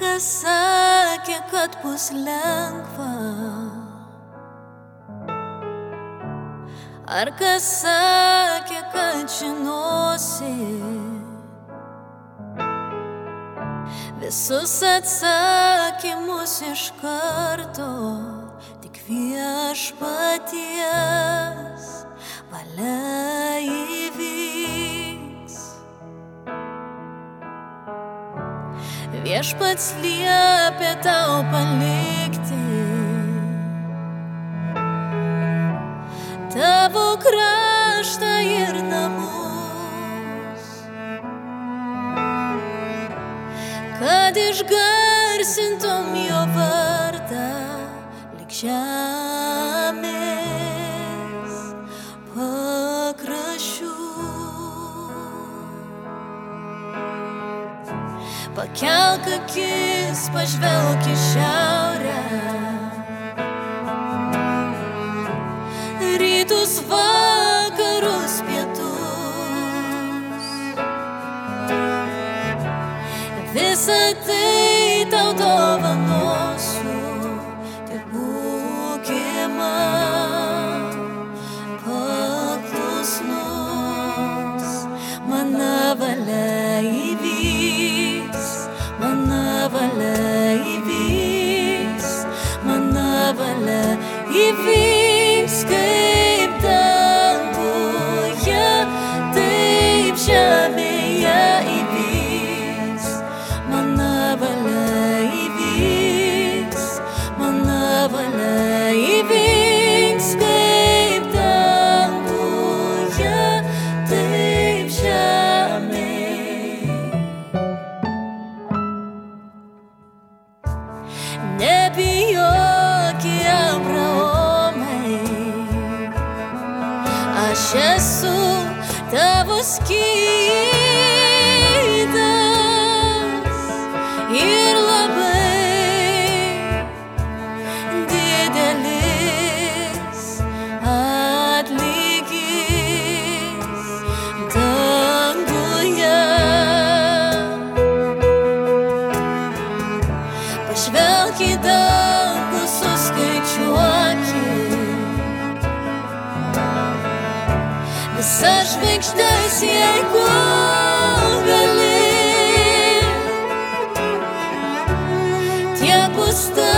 kas sakė, kad bus lengva? Ar kas sakė, kad žinosi visus atsakymus iš karto? Tik viešpaties valia įvyks. Viešpats liepė tau palikti tavo kraštą ir namus, kad išgarsintum jo vardą lig žemės pakraščių. Pakelk akis, pažvelk į šiaurę, rytus, vakarus, pietus. Visą tai tau dovanosiu, tik būki man paklusnus. Mano valia įvyks, mano valia įvyks, mano valia įvyks, kaip danguje, taip žemėje įvyks. Mano valia įvyks, mano valia įvyks, kaip danguje, taip žemėje. Nebijok, Abraomai, aš esu tavo skydas ir labai didelis atlygis danguje. Pažvelk į dangų, suskaičiuokit visas žvaigždes, jeigu gali. Tiek bus